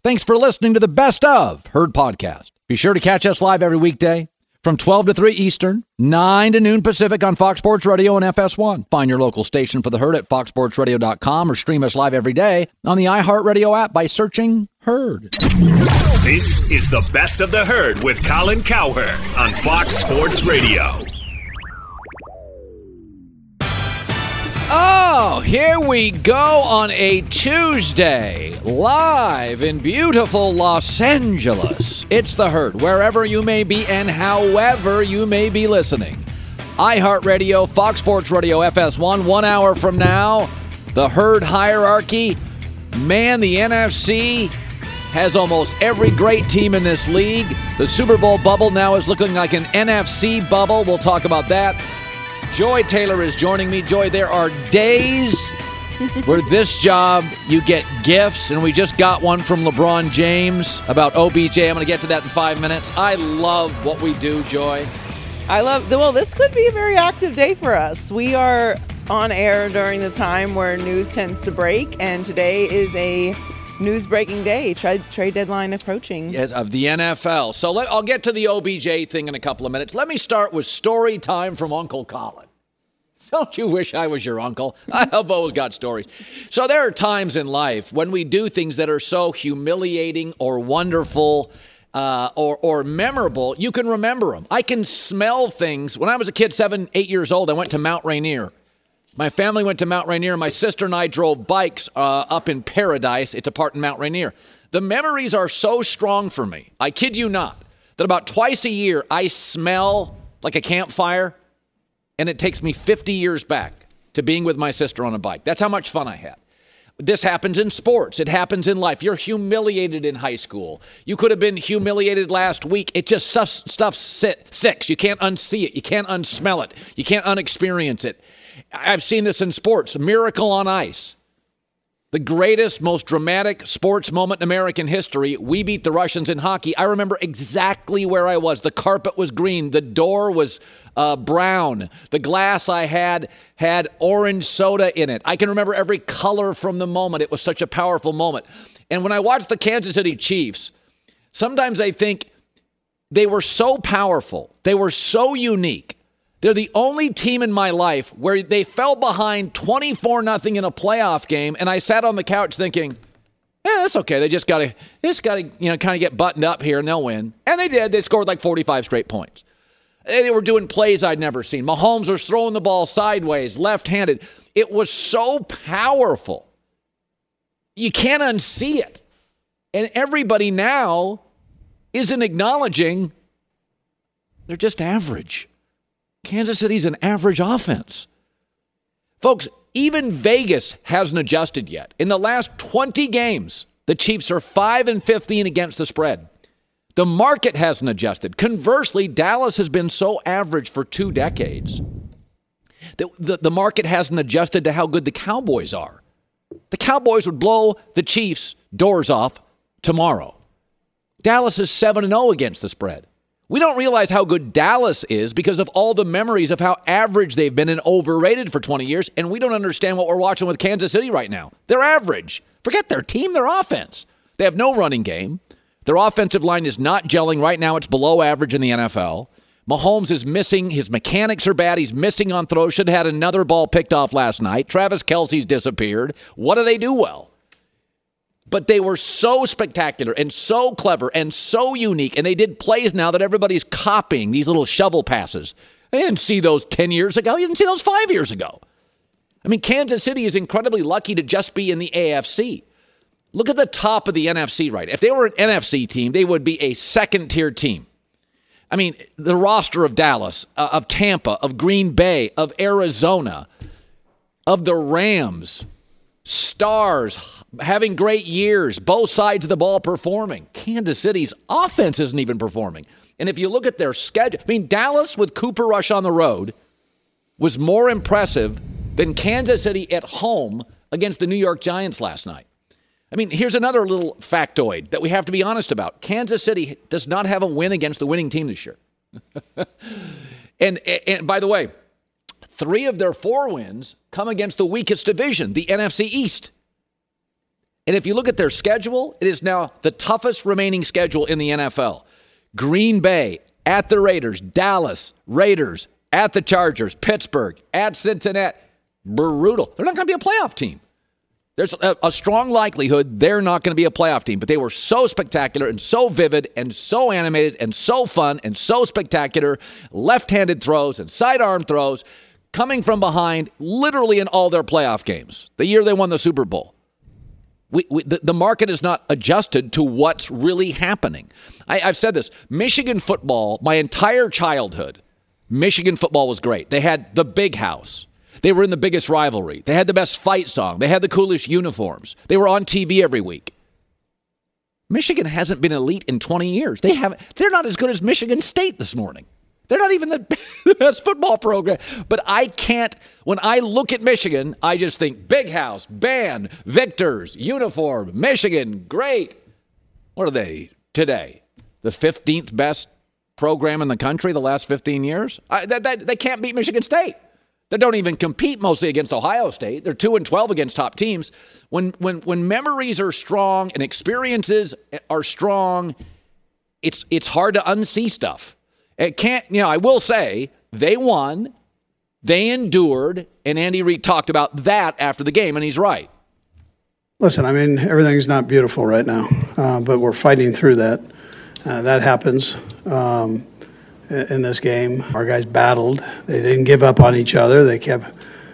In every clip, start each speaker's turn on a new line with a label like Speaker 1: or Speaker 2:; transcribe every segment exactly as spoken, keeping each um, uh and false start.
Speaker 1: Thanks for listening to the Best of Herd podcast. Be sure to catch us live every weekday from twelve to three Eastern, nine to noon Pacific on Fox Sports Radio and F S one. Find your local station for the Herd at fox sports radio dot com or stream us live every day on the iHeartRadio app by searching Herd.
Speaker 2: This is the Best of the Herd with Colin Cowherd on Fox Sports Radio.
Speaker 1: Oh, here we go on a Tuesday, live in beautiful Los Angeles. It's the Herd, wherever you may be and however you may be listening. iHeartRadio, Fox Sports Radio, F S one, one hour from now, the Herd hierarchy. Man, the N F C has almost every great team in this league. The Super Bowl bubble now is looking like an N F C bubble. We'll talk about that. Joy Taylor is joining me. Joy, there are days where this job, you get gifts, and we just got one from LeBron James about O B J. I'm going to get to that in five minutes. I love what we do, Joy.
Speaker 3: I love, well, this could be a very active day for us. We are on air during the time where news tends to break, and today is a news-breaking day, trade, trade deadline approaching.
Speaker 1: Yes, of the N F L. So let, I'll get to the O B J thing in a couple of minutes. Let me start with story time from Uncle Colin. Don't you wish I was your uncle? I've always got stories. So there are times in life when we do things that are so humiliating or wonderful uh, or, or memorable, you can remember them. I can smell things. When I was a kid, seven, eight years old, I went to Mount Rainier. My family went to Mount Rainier. My sister and I drove bikes uh, up in Paradise. It's a part in Mount Rainier. The memories are so strong for me, I kid you not, that about twice a year I smell like a campfire, and it takes me fifty years back to being with my sister on a bike. That's how much fun I had. This happens in sports. It happens in life. You're humiliated in high school. You could have been humiliated last week. It just stuff, stuff sit, sticks. You can't unsee it. You can't unsmell it. You can't unexperience it. I've seen this in sports. Miracle on Ice. The greatest, most dramatic sports moment in American history. We beat the Russians in hockey. I remember exactly where I was. The carpet was green. The door was uh, brown. The glass I had had orange soda in it. I can remember every color from the moment. It was such a powerful moment. And when I watched the Kansas City Chiefs, sometimes I think they were so powerful. They were so unique. They're the only team in my life where they fell behind twenty-four nothing in a playoff game, and I sat on the couch thinking, eh, that's okay. They just got to just got to you know kind of get buttoned up here, and they'll win. And they did. They scored like forty-five straight points. They were doing plays I'd never seen. Mahomes was throwing the ball sideways, left-handed. It was so powerful. You can't unsee it. And everybody now isn't acknowledging they're just average. Kansas City's an average offense. Folks, even Vegas hasn't adjusted yet. In the last twenty games, the Chiefs are five and fifteen against the spread. The market hasn't adjusted. Conversely, Dallas has been so average for two decades that the, the market hasn't adjusted to how good the Cowboys are. The Cowboys would blow the Chiefs' doors off tomorrow. Dallas is seven and oh against the spread. We don't realize how good Dallas is because of all the memories of how average they've been and overrated for twenty years, and we don't understand what we're watching with Kansas City right now. They're average. Forget their team, their offense. They have no running game. Their offensive line is not gelling. Right now it's below average in the N F L. Mahomes is missing. His mechanics are bad. He's missing on throws. Should have had another ball picked off last night. Travis Kelce's disappeared. What do they do well? But they were so spectacular and so clever and so unique, and they did plays now that everybody's copying, these little shovel passes. They didn't see those ten years ago. You didn't see those five years ago. I mean, Kansas City is incredibly lucky to just be in the A F C. Look at the top of the N F C right. If they were an N F C team, they would be a second-tier team. I mean, the roster of Dallas, uh, of Tampa, of Green Bay, of Arizona, of the Rams, stars, having great years, both sides of the ball performing. Kansas City's offense isn't even performing. And if you look at their schedule, I mean, Dallas with Cooper Rush on the road was more impressive than Kansas City at home against the New York Giants last night. I mean, here's another little factoid that we have to be honest about. Kansas City does not have a win against the winning team this year. and, and by the way, three of their four wins come against the weakest division, the N F C East. And if you look at their schedule, it is now the toughest remaining schedule in the N F L. Green Bay, at the Raiders, Dallas, Raiders, at the Chargers, Pittsburgh, at Cincinnati. Brutal. They're not going to be a playoff team. There's a, a strong likelihood they're not going to be a playoff team, but they were so spectacular and so vivid and so animated and so fun and so spectacular. Left-handed throws and sidearm throws coming from behind literally in all their playoff games. The year they won the Super Bowl. We, we, the, the market is not adjusted to what's really happening. I, I've said this. Michigan football, my entire childhood, Michigan football was great. They had the big house. They were in the biggest rivalry. They had the best fight song. They had the coolest uniforms. They were on T V every week. Michigan hasn't been elite in twenty years. They haven't. They're not as good as Michigan State this morning. They're not even the, the best football program. But I can't, when I look at Michigan, I just think big house, band, victors, uniform, Michigan, great. What are they today? The fifteenth best program in the country the last fifteen years? I, that, that, they can't beat Michigan State. They don't even compete mostly against Ohio State. They're two and twelve against top teams. When when when memories are strong and experiences are strong, it's it's hard to unsee stuff. It can't, you know, I will say they won, they endured, and Andy Reid talked about that after the game, and he's right.
Speaker 4: Listen, I mean, everything's not beautiful right now, uh, but we're fighting through that. Uh, that happens. Um, in this game. Our guys battled. They didn't give up on each other. They kept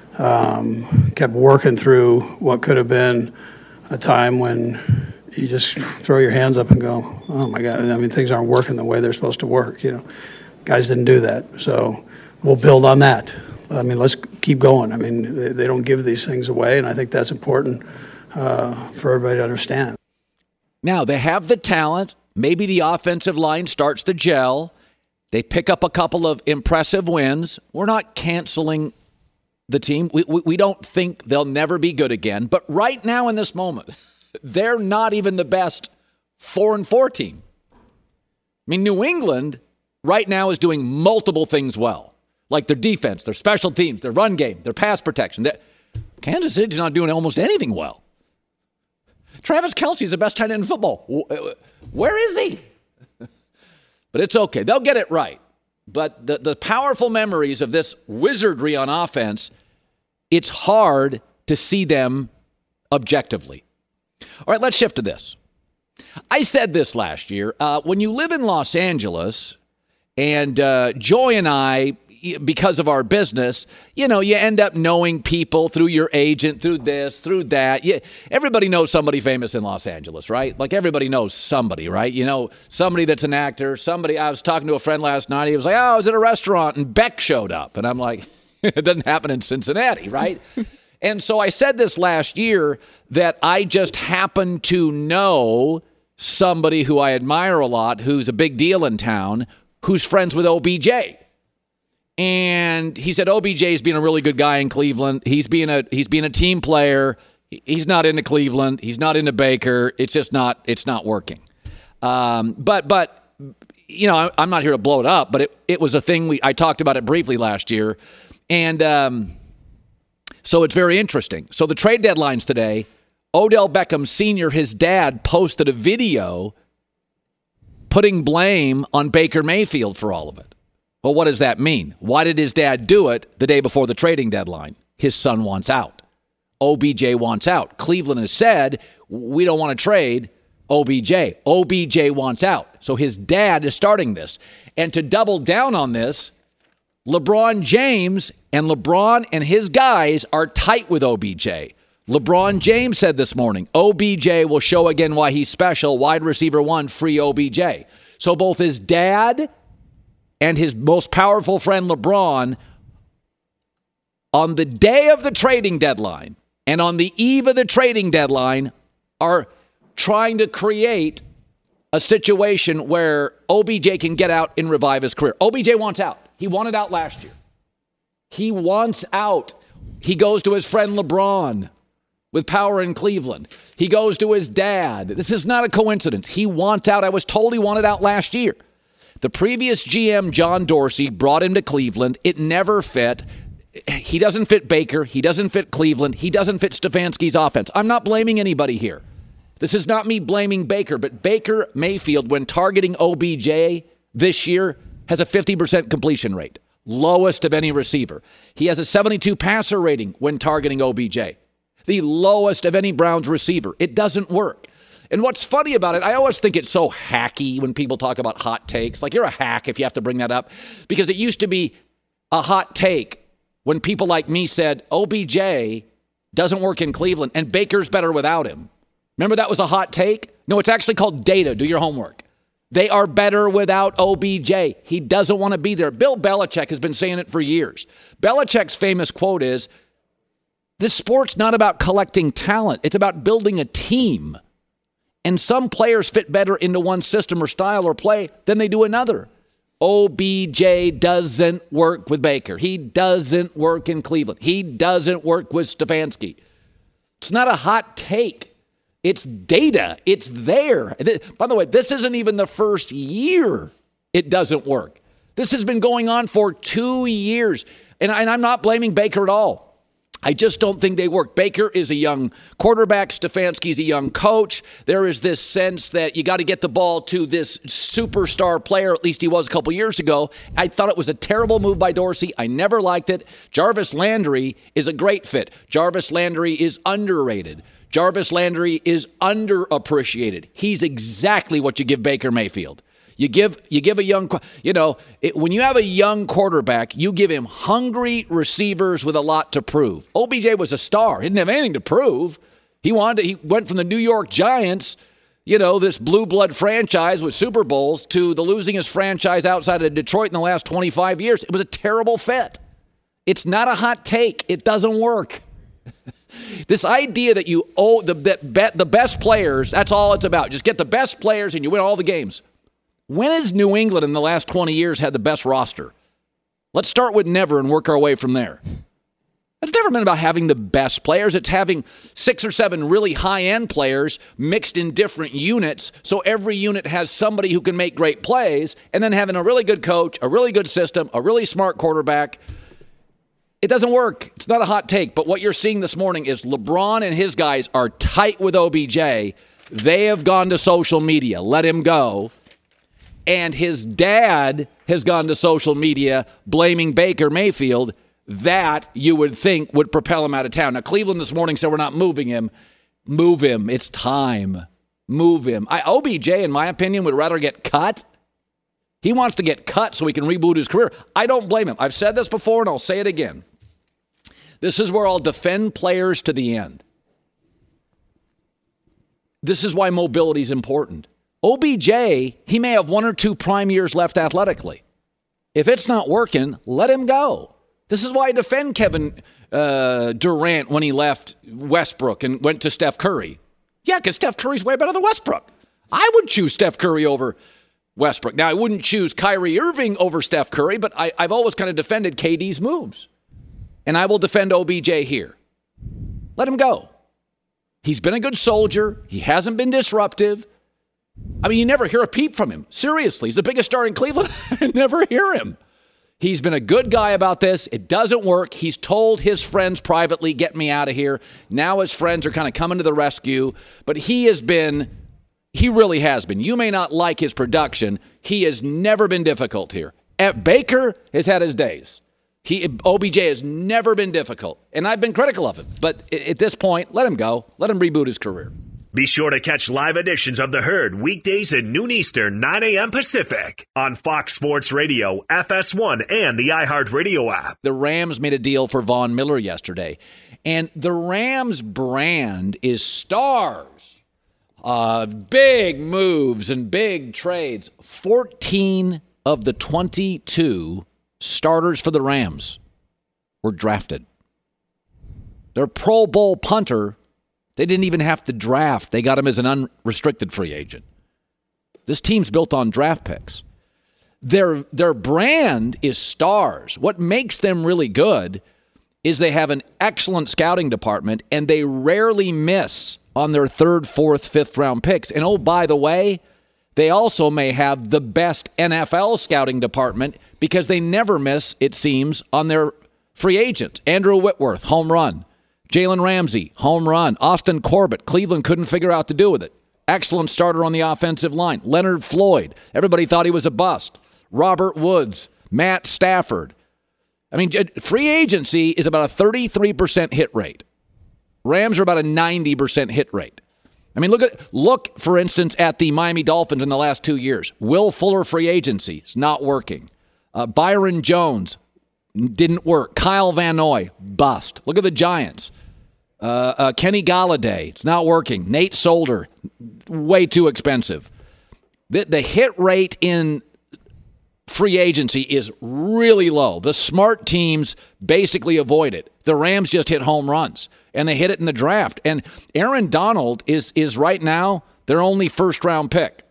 Speaker 4: um, kept working through what could have been a time when you just throw your hands up and go, oh, my God. I mean, things aren't working the way they're supposed to work. You know, guys didn't do that. So we'll build on that. I mean, let's keep going. I mean, they, they don't give these things away, and I think that's important uh, for everybody to understand.
Speaker 1: Now, they have the talent. Maybe the offensive line starts to gel. They pick up a couple of impressive wins. We're not canceling the team. We, we we don't think they'll never be good again. But right now in this moment, they're not even the best four and four team. I mean, New England right now is doing multiple things well, like their defense, their special teams, their run game, their pass protection. They're, Kansas City's not doing almost anything well. Travis Kelce is the best tight end in football. Where is he? But it's okay. They'll get it right. But the, the powerful memories of this wizardry on offense, it's hard to see them objectively. All right, let's shift to this. I said this last year. Uh, when you live in Los Angeles, and uh, Joy and I, because of our business, you know, you end up knowing people through your agent, through this, through that. You, everybody knows somebody famous in Los Angeles, right? Like everybody knows somebody, right? You know, somebody that's an actor, somebody. I was talking to a friend last night. He was like, oh, I was at a restaurant and Beck showed up. And I'm like, it doesn't happen in Cincinnati, right? And so I said this last year that I just happen to know somebody who I admire a lot, who's a big deal in town, who's friends with O B J. And he said O B J's being a really good guy in Cleveland. He's being a he's being a team player. He's not into Cleveland. He's not into Baker. It's just not it's not working. Um, but but you know, I'm not here to blow it up, but it, it was a thing we I talked about it briefly last year. And um, so it's very interesting. So the trade deadline's today. Odell Beckham Senior, his dad, posted a video putting blame on Baker Mayfield for all of it. Well, what does that mean? Why did his dad do it the day before the trading deadline? His son wants out. O B J wants out. Cleveland has said, we don't want to trade O B J. O B J wants out. So his dad is starting this. And to double down on this, LeBron James and LeBron and his guys are tight with O B J. LeBron James said this morning, O B J will show again why he's special. Wide receiver one, free O B J. So both his dad and his most powerful friend LeBron, on the day of the trading deadline and on the eve of the trading deadline, are trying to create a situation where O B J can get out and revive his career. O B J wants out. He wanted out last year. He wants out. He goes to his friend LeBron with power in Cleveland. He goes to his dad. This is not a coincidence. He wants out. I was told he wanted out last year. The previous G M, John Dorsey, brought him to Cleveland. It never fit. He doesn't fit Baker. He doesn't fit Cleveland. He doesn't fit Stefanski's offense. I'm not blaming anybody here. This is not me blaming Baker, but Baker Mayfield, when targeting O B J this year, has a fifty percent completion rate, lowest of any receiver. He has a seventy-two passer rating when targeting O B J, the lowest of any Browns receiver. It doesn't work. And what's funny about it, I always think it's so hacky when people talk about hot takes. Like, you're a hack if you have to bring that up, because it used to be a hot take when people like me said O B J doesn't work in Cleveland and Baker's better without him. Remember that was a hot take? No, it's actually called data. Do your homework. They are better without O B J. He doesn't want to be there. Bill Belichick has been saying it for years. Belichick's famous quote is, this sport's not about collecting talent. It's about building a team. And some players fit better into one system or style or play than they do another. O B J doesn't work with Baker. He doesn't work in Cleveland. He doesn't work with Stefanski. It's not a hot take. It's data. It's there. By the way, this isn't even the first year it doesn't work. This has been going on for two years. And, and I'm not blaming Baker at all. I just don't think they work. Baker is a young quarterback. Stefanski's a young coach. There is this sense that you got to get the ball to this superstar player, at least he was a couple years ago. I thought it was a terrible move by Dorsey. I never liked it. Jarvis Landry is a great fit. Jarvis Landry is underrated. Jarvis Landry is underappreciated. He's exactly what you give Baker Mayfield. You give you give a young, you know, it, when you have a young quarterback, you give him hungry receivers with a lot to prove. O B J was a star. He didn't have anything to prove. He wanted to, he went from the New York Giants, you know, this blue blood franchise with Super Bowls, to the losingest franchise outside of Detroit in the last twenty-five years. It was a terrible fit. It's not a hot take. It doesn't work. This idea that you owe the, that bet the best players, that's all it's about. Just get the best players and you win all the games. When has New England in the last twenty years had the best roster? Let's start with never and work our way from there. It's never been about having the best players. It's having six or seven really high-end players mixed in different units, so every unit has somebody who can make great plays, and then having a really good coach, a really good system, a really smart quarterback. It doesn't work. It's not a hot take, but what you're seeing this morning is LeBron and his guys are tight with O B J. They have gone to social media. Let him go. And his dad has gone to social media blaming Baker Mayfield. That, you would think, would propel him out of town. Now, Cleveland this morning said we're not moving him. Move him. It's time. Move him. I, O B J, in my opinion, would rather get cut. He wants to get cut so he can reboot his career. I don't blame him. I've said this before, and I'll say it again. This is where I'll defend players to the end. This is why mobility is important. O B J, he may have one or two prime years left athletically. If it's not working, let him go. This is why I defend Kevin uh, Durant when he left Westbrook and went to Steph Curry. Yeah, because Steph Curry's way better than Westbrook. I would choose Steph Curry over Westbrook. Now, I wouldn't choose Kyrie Irving over Steph Curry, but I, I've always kind of defended K D's moves. And I will defend O B J here. Let him go. He's been a good soldier. He hasn't been disruptive. I mean, you never hear a peep from him. Seriously, he's the biggest star in Cleveland. I never hear him. He's been a good guy about this. It doesn't work. He's told his friends privately, get me out of here. Now his friends are kind of coming to the rescue. But he has been, he really has been. You may not like his production. He has never been difficult here. At Baker has had his days. He, O B J has never been difficult. And I've been critical of him. But at this point, let him go. Let him reboot his career.
Speaker 2: Be sure to catch live editions of The Herd weekdays at noon Eastern, nine a.m. Pacific on Fox Sports Radio, F S one, and the iHeartRadio app.
Speaker 1: The Rams made a deal for Von Miller yesterday. And the Rams brand is stars. Uh, big moves and big trades. fourteen of the twenty-two starters for the Rams were drafted. Their Pro Bowl punter, they didn't even have to draft. They got him as an unrestricted free agent. This team's built on draft picks. Their, their brand is stars. What makes them really good is they have an excellent scouting department, and they rarely miss on their third, fourth, fifth round picks. And oh, by the way, they also may have the best N F L scouting department because they never miss, it seems, on their free agents. Andrew Whitworth, home run. Jalen Ramsey, home run. Austin Corbett, Cleveland couldn't figure out to do with it. Excellent starter on the offensive line. Leonard Floyd, everybody thought he was a bust. Robert Woods, Matt Stafford. I mean, free agency is about a thirty-three percent hit rate. Rams are about a ninety percent hit rate. I mean, look at look for instance at the Miami Dolphins in the last two years. Will Fuller free agency is not working. Uh, Byron Jones didn't work. Kyle Van Noy bust. Look at the Giants. Uh, uh, Kenny Galladay, it's not working. Nate Solder, way too expensive. The, the hit rate in free agency is really low. The smart teams basically avoid it. The Rams just hit home runs, and they hit it in the draft. And Aaron Donald is is right now their only first-round pick.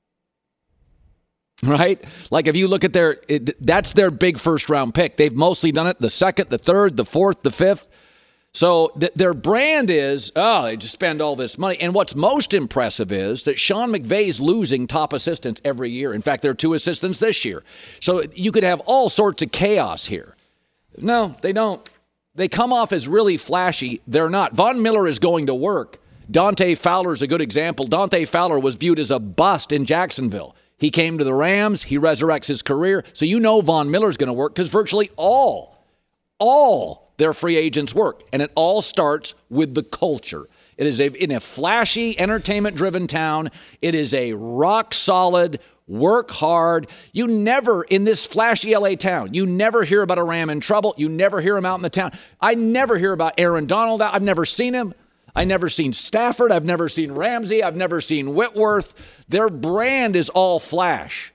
Speaker 1: Right? Like if you look at their, it, that's their big first-round pick. They've mostly done it the second, the third, the fourth, the fifth. So th- their brand is, oh, they just spend all this money. And what's most impressive is that Sean McVay's losing top assistants every year. In fact, there are two assistants this year. So you could have all sorts of chaos here. No, they don't. They come off as really flashy. They're not. Von Miller is going to work. Dante Fowler is a good example. Dante Fowler was viewed as a bust in Jacksonville. He came to the Rams. He resurrects his career. So you know Von Miller's going to work because virtually all, all their free agents work. And it all starts with the culture. It is a, in a flashy, entertainment-driven town. It is a rock-solid, work hard. You never, in this flashy L A town, you never hear about a Ram in trouble. You never hear him out in the town. I never hear about Aaron Donald. I've never seen him. I've never seen Stafford. I've never seen Ramsey. I've never seen Whitworth. Their brand is all flash.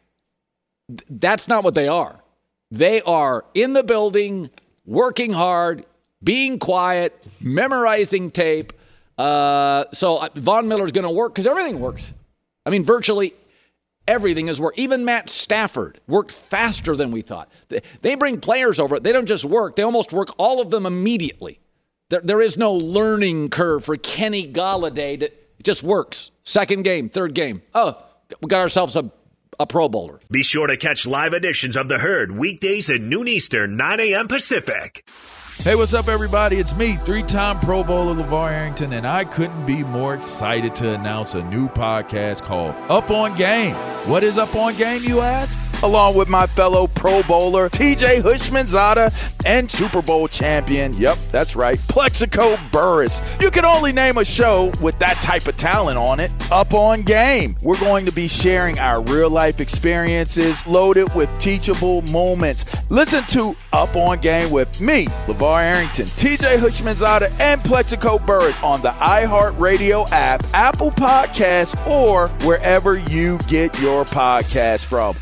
Speaker 1: That's not what they are. They are in the building, working hard, being quiet, memorizing tape. Uh, so Von Miller's going to work because everything works. I mean, virtually everything is work. Even Matt Stafford worked faster than we thought. They, they bring players over. They don't just work. They almost work all of them immediately. There, there is no learning curve for Kenny Galladay. That it just works. Second game, third game. Oh, we got ourselves a, a Pro Bowler.
Speaker 2: Be sure to catch live editions of The Herd weekdays at noon Eastern, nine a.m. Pacific.
Speaker 5: Hey, what's up, everybody? It's me, three-time Pro Bowler LeVar Arrington, and I couldn't be more excited to announce a new podcast called Up On Game. What is Up On Game, you ask? Along with my fellow Pro Bowler, T J Hushmanzada, and Super Bowl champion, yep, that's right, Plexico Burress. You can only name a show with that type of talent on it. Up On Game. We're going to be sharing our real-life experiences loaded with teachable moments. Listen to Up On Game with me, LeVar Arrington, T J Hushmanzada, and Plexico Burress on the iHeartRadio app, Apple Podcasts, or wherever you get your podcasts from.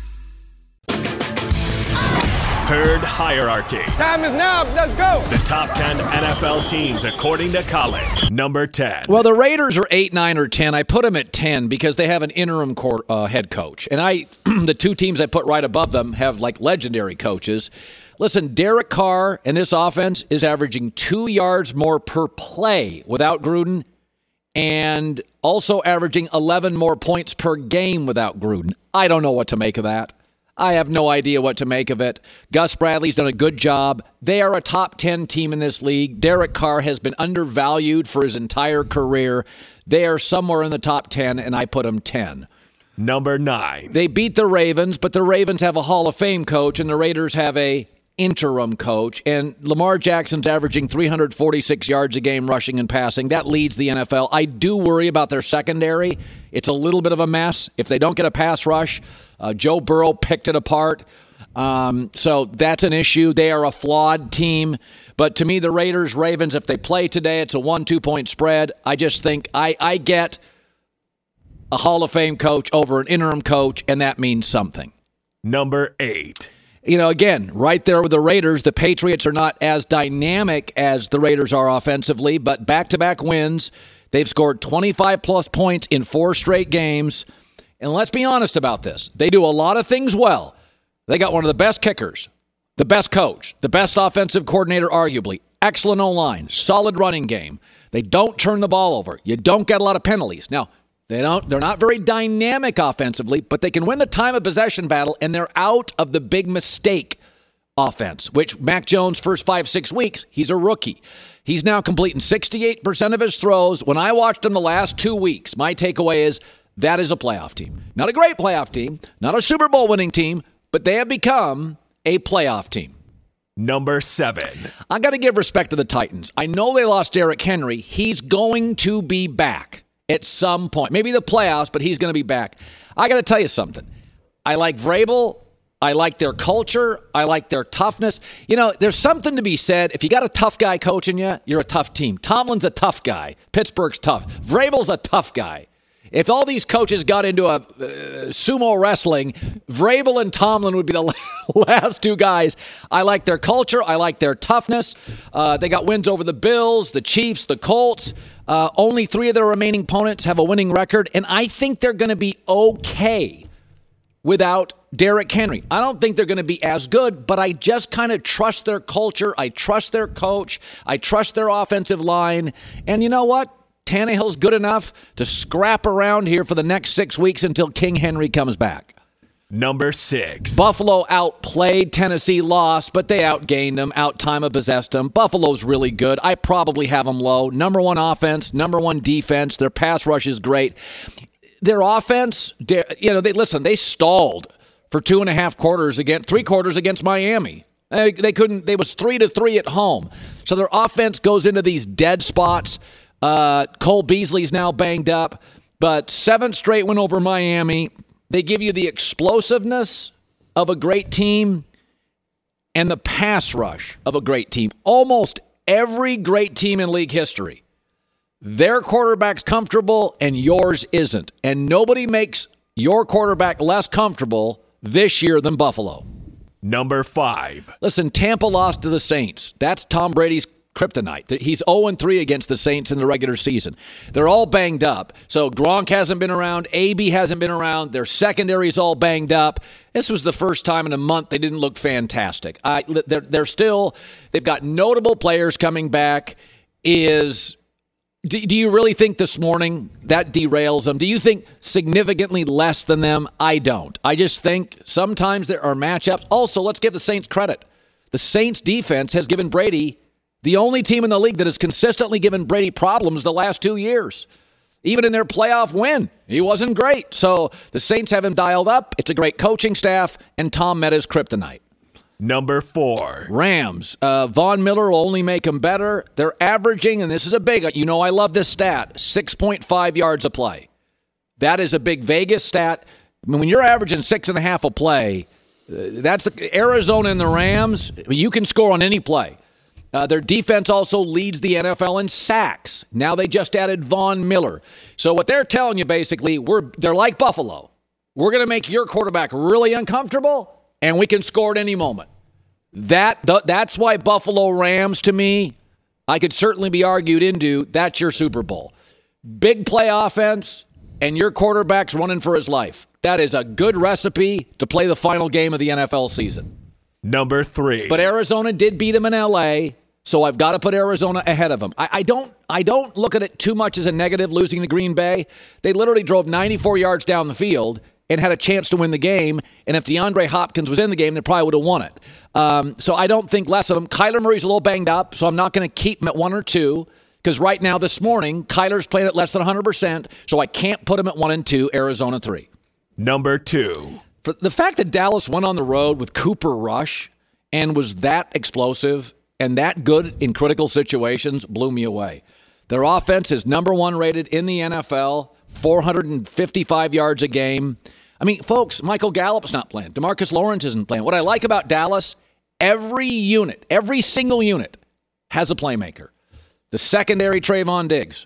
Speaker 2: Herd Hierarchy.
Speaker 6: Time is now. Let's go.
Speaker 2: The top ten N F L teams according to college. Number ten.
Speaker 1: Well, the Raiders are eight, nine, or ten. I put them at ten because they have an interim court, uh, head coach. And I, the two teams I put right above them have like legendary coaches. Listen, Derek Carr and this offense is averaging two yards more per play without Gruden and also averaging eleven more points per game without Gruden. I don't know what to make of that. I have no idea what to make of it. Gus Bradley's done a good job. They are a top ten team in this league. Derek Carr has been undervalued for his entire career. They are somewhere in the top ten, and I put them ten.
Speaker 2: Number nine.
Speaker 1: They beat the Ravens, but the Ravens have a Hall of Fame coach, and the Raiders have a interim coach. And Lamar Jackson's averaging three hundred forty-six yards a game rushing and passing. That leads the N F L. I do worry about their secondary. It's a little bit of a mess. If they don't get a pass rush, uh, Joe Burrow picked it apart. Um, so that's an issue. They are a flawed team. But to me, the Raiders, Ravens, if they play today, it's a one, two-point spread. I just think I, I get a Hall of Fame coach over an interim coach, and that means something.
Speaker 2: Number eight.
Speaker 1: You know, again, right there with the Raiders, the Patriots are not as dynamic as the Raiders are offensively, but back-to-back wins. They've scored twenty-five plus points in four straight games. And let's be honest about this. They do a lot of things well. They got one of the best kickers, the best coach, the best offensive coordinator, arguably, excellent O-line, solid running game. They don't turn the ball over. You don't get a lot of penalties. Now, They don't, they're not very dynamic offensively, but they can win the time of possession battle, and they're out of the big mistake offense, which Mac Jones, first five, six weeks, he's a rookie. He's now completing sixty-eight percent of his throws. When I watched him the last two weeks, my takeaway is that is a playoff team. Not a great playoff team, not a Super Bowl winning team, but they have become a playoff team.
Speaker 2: Number seven.
Speaker 1: I got to give respect to the Titans. I know they lost Derrick Henry. He's going to be back at some point. Maybe the playoffs, but he's going to be back. I got to tell you something. I like Vrabel. I like their culture. I like their toughness. You know, there's something to be said. If you got a tough guy coaching you, you're a tough team. Tomlin's a tough guy. Pittsburgh's tough. Vrabel's a tough guy. If all these coaches got into a uh, sumo wrestling, Vrabel and Tomlin would be the last two guys. I like their culture. I like their toughness. Uh, they got wins over the Bills, the Chiefs, the Colts. Uh, only three of their remaining opponents have a winning record, and I think they're going to be okay without Derrick Henry. I don't think they're going to be as good, but I just kind of trust their culture. I trust their coach. I trust their offensive line. And you know what? Tannehill's good enough to scrap around here for the next six weeks until King Henry comes back.
Speaker 2: Number six.
Speaker 1: Buffalo outplayed. Tennessee lost, but they outgained them, out-time of possessed them. Buffalo's really good. I probably have them low. Number one offense, number one defense. Their pass rush is great. Their offense, you know, they listen, they stalled for two and a half quarters against, three quarters against Miami. They, they couldn't, they was three to three at home. So their offense goes into these dead spots. Uh, Cole Beasley's now banged up, but seventh straight win over Miami. They give you the explosiveness of a great team and the pass rush of a great team. Almost every great team in league history, their quarterback's comfortable and yours isn't. And nobody makes your quarterback less comfortable this year than Buffalo.
Speaker 2: Number five.
Speaker 1: Listen, Tampa lost to the Saints. That's Tom Brady's kryptonite. He's oh and three against the Saints in the regular season. They're all banged up. So Gronk hasn't been around. A B hasn't been around. Their secondary's all banged up. This was the first time in a month they didn't look fantastic. I, they're, they're still, they've got notable players coming back. Is do, do you really think this morning that derails them? Do you think significantly less than them? I don't. I just think sometimes there are matchups. Also, let's give the Saints credit. The Saints defense has given Brady the only team in the league that has consistently given Brady problems the last two years. Even in their playoff win, he wasn't great. So the Saints have him dialed up. It's a great coaching staff, and Tom met his kryptonite.
Speaker 2: Number four.
Speaker 1: Rams. Uh, Von Miller will only make them better. They're averaging, and this is a big, you know I love this stat, six point five yards a play. That is a big Vegas stat. I mean, when you're averaging six and a half a play, uh, that's the, Arizona and the Rams, you can score on any play. Uh, their defense also leads the N F L in sacks. Now they just added Von Miller. So what they're telling you basically, we're they're like Buffalo. We're going to make your quarterback really uncomfortable, and we can score at any moment. That th- That's why Buffalo Rams, to me, I could certainly be argued into, that's your Super Bowl. Big play offense, and your quarterback's running for his life. That is a good recipe to play the final game of the N F L season.
Speaker 2: Number three.
Speaker 1: But Arizona did beat them in L A, so I've got to put Arizona ahead of them. I, I don't I don't look at it too much as a negative losing to Green Bay. They literally drove ninety-four yards down the field and had a chance to win the game. And if DeAndre Hopkins was in the game, they probably would have won it. Um, so I don't think less of them. Kyler Murray's a little banged up, so I'm not going to keep him at one or two. Because right now, this morning, Kyler's playing at less than one hundred percent, so I can't put him at one and two, Arizona three.
Speaker 2: Number two.
Speaker 1: For the fact that Dallas went on the road with Cooper Rush and was that explosive and that good in critical situations blew me away. Their offense is number one rated in the N F L, four hundred fifty-five yards a game. I mean, folks, Michael Gallup's not playing. DeMarcus Lawrence isn't playing. What I like about Dallas, every unit, every single unit has a playmaker. The secondary, Trayvon Diggs.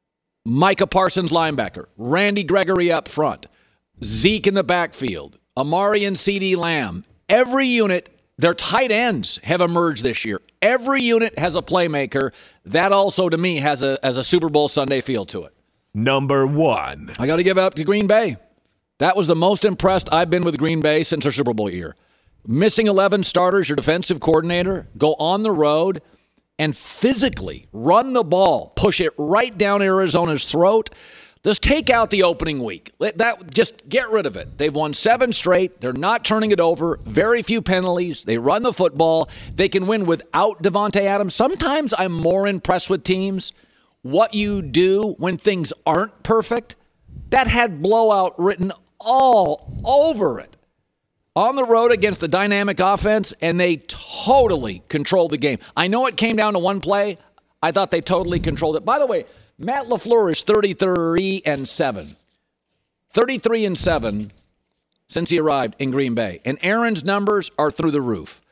Speaker 1: Micah Parsons, linebacker. Randy Gregory up front. Zeke in the backfield. Amari and CeeDee Lamb. Every unit, their tight ends have emerged this year. Every unit has a playmaker. That also, to me, has a, has a Super Bowl Sunday feel to it.
Speaker 2: Number one.
Speaker 1: I got to give it up to Green Bay. That was the most impressed I've been with Green Bay since their Super Bowl year. Missing eleven starters, your defensive coordinator, go on the road and physically run the ball, push it right down Arizona's throat. Just take out the opening week. Let that just get rid of it. They've won seven straight. They're not turning it over. Very few penalties. They run the football. They can win without Davante Adams. Sometimes I'm more impressed with teams. What you do when things aren't perfect, that had blowout written all over it. On the road against a dynamic offense, and they totally controlled the game. I know it came down to one play. I thought they totally controlled it. By the way, Matt LaFleur is thirty-three and seven. thirty-three and seven since he arrived in Green Bay. And Aaron's numbers are through the roof.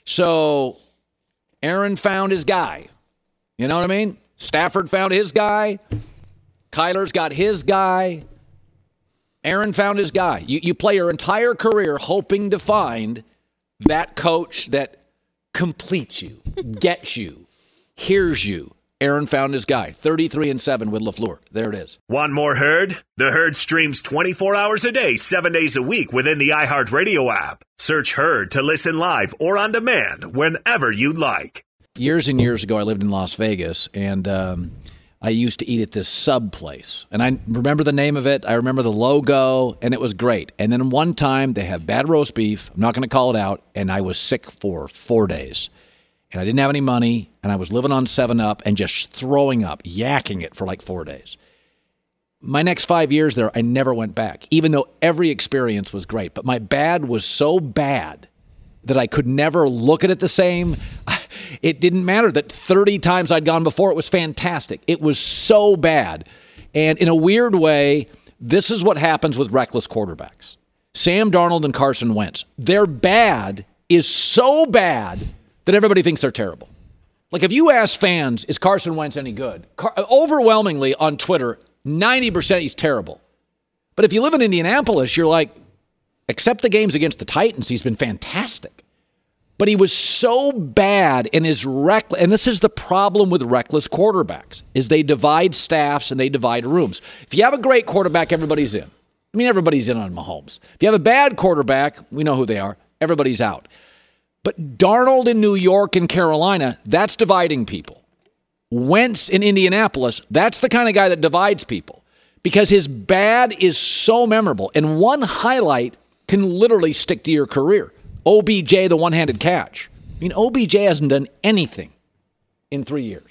Speaker 1: So Aaron found his guy. You know what I mean? Stafford found his guy. Kyler's got his guy. Aaron found his guy. You, you play your entire career hoping to find that coach that completes you, gets you, hears you. Aaron found his guy. thirty-three and seven with LaFleur. There it is.
Speaker 2: Want more Herd? The Herd streams twenty-four hours a day, seven days a week within the iHeartRadio app. Search Herd to listen live or on demand whenever you like.
Speaker 1: Years and years ago, I lived in Las Vegas, and um, I used to eat at this sub place. And I remember the name of it. I remember the logo, and it was great. And then one time, they had bad roast beef. I'm not going to call it out. And I was sick for four days. And I didn't have any money, and I was living on seven up and just throwing up, yakking it for like four days. My next five years there, I never went back, even though every experience was great. But my bad was so bad that I could never look at it the same. It didn't matter that thirty times I'd gone before. It was fantastic. It was so bad. And in a weird way, this is what happens with reckless quarterbacks. Sam Darnold and Carson Wentz. Their bad is so bad that everybody thinks they're terrible. Like if you ask fans, is Carson Wentz any good? Car- overwhelmingly on Twitter, ninety percent he's terrible. But if you live in Indianapolis, you're like, except the games against the Titans, he's been fantastic. But he was so bad in his reckless, and this is the problem with reckless quarterbacks, is they divide staffs and they divide rooms. If you have a great quarterback, everybody's in. I mean, everybody's in on Mahomes. If you have a bad quarterback, we know who they are, everybody's out. But Darnold in New York and Carolina, that's dividing people. Wentz in Indianapolis, that's the kind of guy that divides people because his bad is so memorable. And one highlight can literally stick to your career. O B J, the one-handed catch. I mean, O B J hasn't done anything in three years.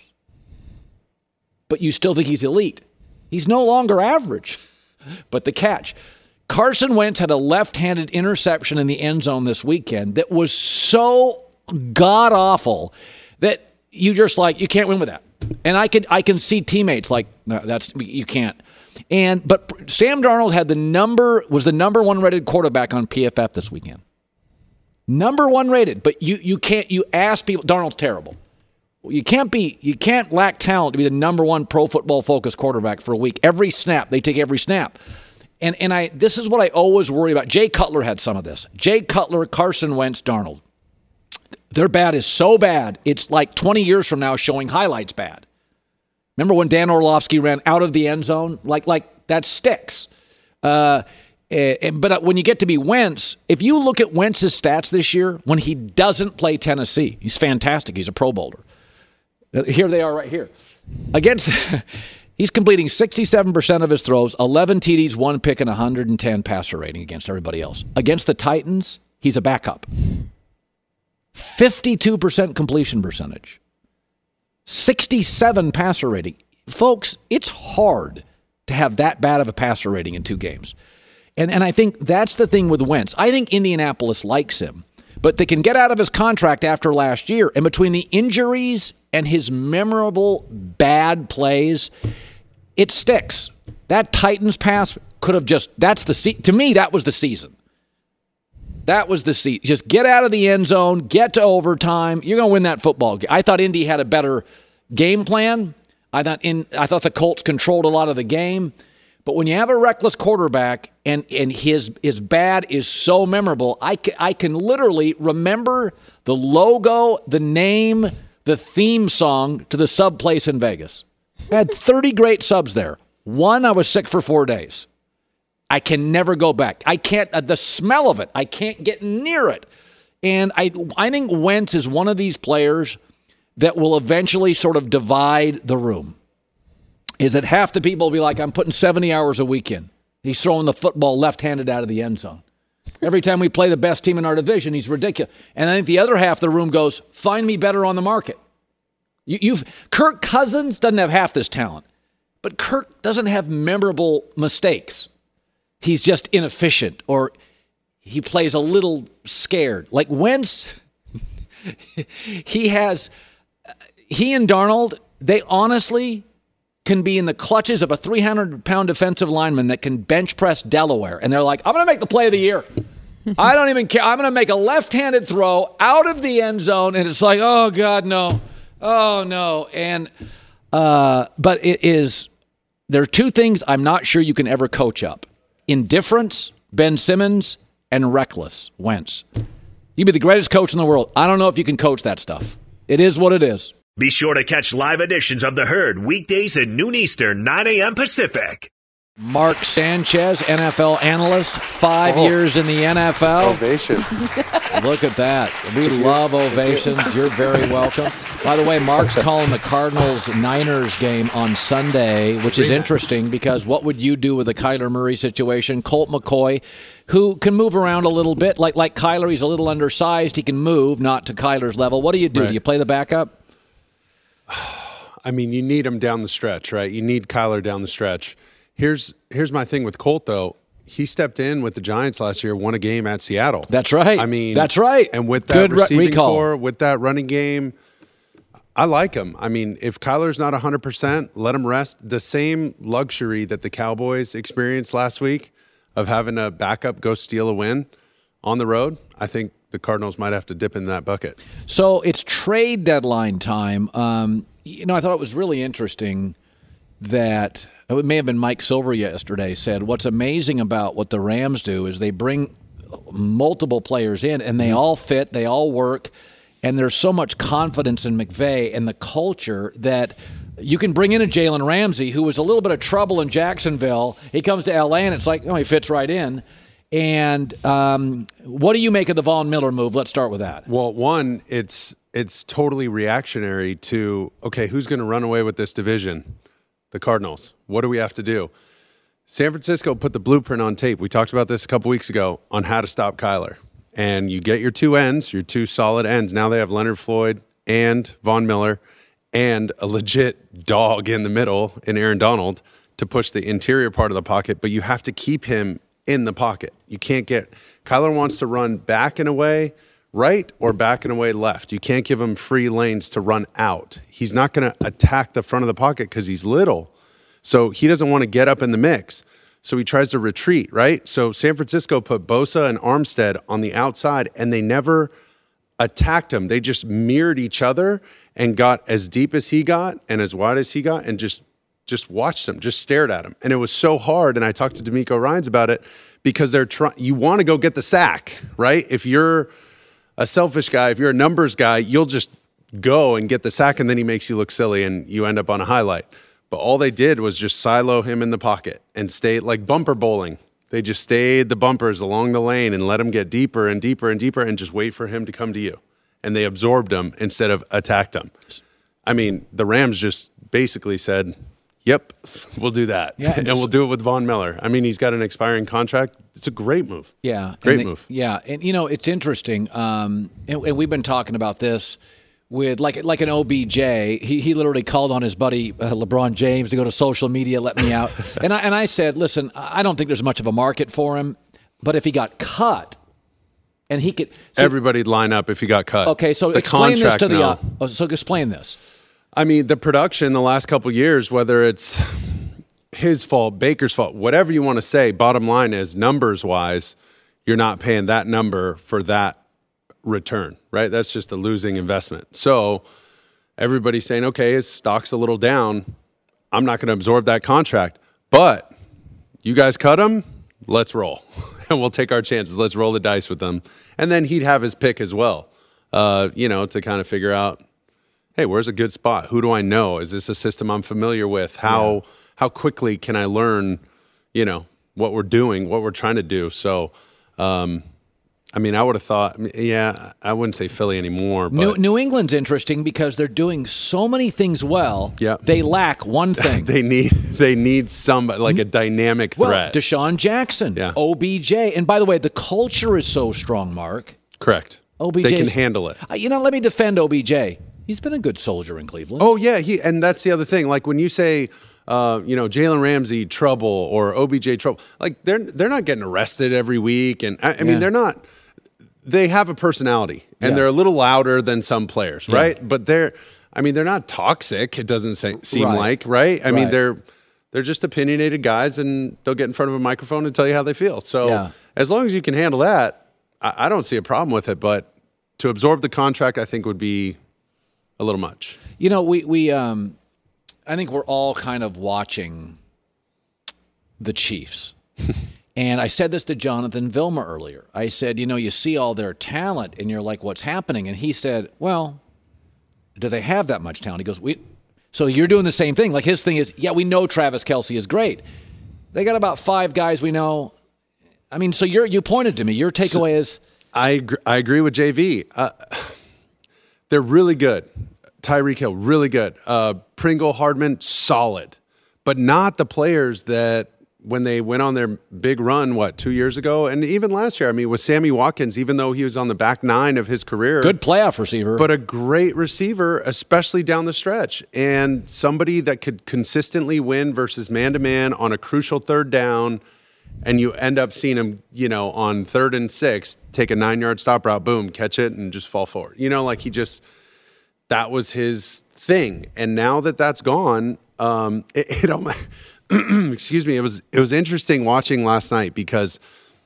Speaker 1: But you still think he's elite. He's no longer average. But the catch. Carson Wentz had a left-handed interception in the end zone this weekend that was so god-awful that you just like, you can't win with that. And I can I can see teammates like, no, that's you can't. And but Sam Darnold had the number was the number one rated quarterback on P F F this weekend. Number one rated, but you you can't you ask people Darnold's terrible. You can't be you can't lack talent to be the number one pro football focused quarterback for a week. Every snap, they take every snap. And and I this is what I always worry about. Jay Cutler had some of this. Jay Cutler, Carson Wentz, Darnold. Their bad is so bad, it's like twenty years from now showing highlights bad. Remember when Dan Orlovsky ran out of the end zone? Like, like that sticks. Uh, and, but when you get to be Wentz, if you look at Wentz's stats this year, when he doesn't play Tennessee, he's fantastic. He's a Pro Bowler. Here they are right here. Against, he's completing sixty-seven percent of his throws, eleven T Ds, one pick, and one hundred ten passer rating against everybody else. Against the Titans, he's a backup. fifty-two percent completion percentage. sixty-seven passer rating. Folks, it's hard to have that bad of a passer rating in two games. And and I think that's the thing with Wentz. I think Indianapolis likes him, but they can get out of his contract after last year. And between the injuries and his memorable bad plays, it sticks. That Titans pass could have just, that's the, se- to me, that was the season. That was the seat. Just get out of the end zone, get to overtime. You're going to win that football game. I thought Indy had a better game plan. I thought in I thought the Colts controlled a lot of the game. But when you have a reckless quarterback and, and his his bad is so memorable, I can, I can literally remember the logo, the name, the theme song to the sub place in Vegas. I had thirty great subs there. One, I was sick for four days. I can never go back. I can't, uh, the smell of it, I can't get near it. And I I think Wentz is one of these players that will eventually sort of divide the room. is that half the people will be like, I'm putting seventy hours a week in. He's throwing the football left-handed out of the end zone. Every time we play the best team in our division, he's ridiculous. And I think the other half of the room goes, find me better on the market. You, you've Kirk Cousins doesn't have half this talent, but Kirk doesn't have memorable mistakes. He's just inefficient, or he plays a little scared. Like Wentz, he has, he and Darnold, they honestly can be in the clutches of a three hundred pound defensive lineman that can bench press Delaware. And they're like, I'm going to make the play of the year. I don't even care. I'm going to make a left-handed throw out of the end zone. And it's like, oh, God, no. Oh, no. And, uh, but it is, there are two things I'm not sure you can ever coach up. Indifference, Ben Simmons, and reckless, Wentz. You'd be the greatest coach in the world. I don't know if you can coach that stuff. It is what it is.
Speaker 2: Be sure to catch live editions of The Herd weekdays at noon Eastern, nine a.m. Pacific.
Speaker 1: Mark Sanchez, N F L analyst, five
Speaker 6: oh.
Speaker 1: years in the N F L.
Speaker 6: Ovation.
Speaker 1: Look at that. We love ovations. You're very welcome. By the way, Mark's calling the Cardinals-Niners game on Sunday, which is interesting because what would you do with the Kyler Murray situation? Colt McCoy, who can move around a little bit. Like like Kyler, he's a little undersized. He can move, not to Kyler's level. What do you do?
Speaker 6: Right.
Speaker 1: Do you play the backup?
Speaker 6: I mean, you need him down the stretch, right? You need Kyler down the stretch. Here's here's my thing with Colt, though. He stepped in with the Giants last year, won a game at Seattle.
Speaker 1: That's right.
Speaker 6: I mean,
Speaker 1: that's right.
Speaker 6: And with that
Speaker 1: Good
Speaker 6: receiving
Speaker 1: recall.
Speaker 6: core, with that running game, I like him. I mean, if Kyler's not one hundred percent, let him rest. The same luxury that the Cowboys experienced last week of having a backup go steal a win on the road, I think the Cardinals might have to dip in that bucket.
Speaker 1: So it's trade deadline time. Um, you know, I thought it was really interesting that it may have been Mike Silver yesterday said what's amazing about what the Rams do is they bring multiple players in and they all fit, they all work, and there's so much confidence in McVay and the culture that you can bring in a Jalen Ramsey who was a little bit of trouble in Jacksonville. He comes to L A and it's like, oh, he fits right in. And um, what do you make of the Von Miller move? Let's start with that.
Speaker 6: Well, one, it's it's totally reactionary to, okay, who's going to run away with this division? The Cardinals. What do we have to do? San Francisco put the blueprint on tape. We talked about this a couple weeks ago on how to stop Kyler. And you get your two ends, your two solid ends. Now they have Leonard Floyd and Von Miller and a legit dog in the middle in Aaron Donald to push the interior part of the pocket, but you have to keep him in the pocket. You can't get – Kyler wants to run back and away right or back and away left. You can't give him free lanes to run out. He's not going to attack the front of the pocket because he's little. So he doesn't want to get up in the mix. So he tries to retreat, right? So San Francisco put Bosa and Armstead on the outside, and they never attacked him. They just mirrored each other and got as deep as he got and as wide as he got and just just watched him, just stared at him. And it was so hard, and I talked to D'Amico Ryans about it, because they're trying. You want to go get the sack, right? If you're a selfish guy, if you're a numbers guy, you'll just go and get the sack, and then he makes you look silly, and you end up on a highlight. But all they did was just silo him in the pocket and stay like bumper bowling. They just stayed the bumpers along the lane and let him get deeper and deeper and deeper and just wait for him to come to you. And they absorbed him instead of attacked him. I mean, the Rams just basically said, yep, we'll do that. Yeah, and, and we'll do it with Von Miller. I mean, he's got an expiring contract. It's a great move.
Speaker 1: Yeah.
Speaker 6: Great
Speaker 1: they,
Speaker 6: move.
Speaker 1: Yeah. And, you know, it's interesting. Um, and, and we've been talking about this with like like an O B J. He he literally called on his buddy uh, LeBron James to go to social media, let me out. and, I, and I said, listen, I don't think there's much of a market for him. But if he got cut and he could. So,
Speaker 6: Everybody'd line up if he got cut.
Speaker 1: Okay. So
Speaker 6: the
Speaker 1: explain
Speaker 6: contract,
Speaker 1: this to the.
Speaker 6: no.
Speaker 1: Uh, oh, so explain this.
Speaker 6: I mean, the production the last couple of years, whether it's his fault, Baker's fault, whatever you want to say, bottom line is numbers-wise, you're not paying that number for that return, right? That's just a losing investment. So everybody's saying, okay, his stock's a little down. I'm not going to absorb that contract. But you guys cut him, let's roll. And we'll take our chances. Let's roll the dice with them. And then he'd have his pick as well, uh, you know, to kind of figure out, hey, where's a good spot? Who do I know? Is this a system I'm familiar with? How yeah. how quickly can I learn, you know, what we're doing, what we're trying to do? So um, I mean, I would have thought, yeah, I wouldn't say Philly anymore. But
Speaker 1: New, New England's interesting because they're doing so many things well.
Speaker 6: Yeah.
Speaker 1: They lack one thing.
Speaker 6: they need they need somebody, like a dynamic
Speaker 1: well,
Speaker 6: threat.
Speaker 1: Deshaun Jackson,
Speaker 6: Yeah.
Speaker 1: O B J. And by the way, the culture is so strong, Mark.
Speaker 6: Correct.
Speaker 1: O B J.
Speaker 6: They can handle it.
Speaker 1: Uh, you know, let me defend O B J. He's been a good soldier in Cleveland.
Speaker 6: Oh, yeah. He And that's the other thing. Like when you say, uh, you know, Jalen Ramsey trouble or O B J trouble, like they're, they're not getting arrested every week. And I, I mean,
Speaker 1: Yeah.
Speaker 6: they're not. They have a personality, and
Speaker 1: Yeah.
Speaker 6: they're a little louder than some players,
Speaker 1: Yeah.
Speaker 6: right? But they're, I mean, they're not toxic. It doesn't say, seem
Speaker 1: Right.
Speaker 6: like, right? I mean,
Speaker 1: Right.
Speaker 6: they're they're just opinionated guys, and they'll get in front of a microphone and tell you how they feel. So
Speaker 1: Yeah.
Speaker 6: as long as you can handle that, I, I don't see a problem with it. But to absorb the contract, I think would be a little much.
Speaker 1: You know, we we um, I think we're all kind of watching the Chiefs. And I said this to Jonathan Vilma earlier. I said, you know, you see all their talent and you're like, what's happening? And he said, well, do they have that much talent? He goes, we. So you're doing the same thing. Like his thing is, yeah, we know Travis Kelce is great. They got about five guys we know. I mean, so you're, you pointed to me. Your takeaway is.
Speaker 6: I agree, I agree with J V. Uh, they're really good. Tyreek Hill, really good. Uh, Pringle, Hardman, solid. But not the players that when they went on their big run, what, two years ago? And even last year, I mean, with Sammy Watkins, even though he was on the back nine of his career.
Speaker 1: Good playoff receiver.
Speaker 6: But a great receiver, especially down the stretch. And somebody that could consistently win versus man-to-man on a crucial third down. And you end up seeing him, you know, on third and six, take a nine-yard stop route, boom, catch it, and just fall forward. You know, like he just, that was his thing. And now that that's gone, um, it, it excuse me, it was it was interesting watching last night because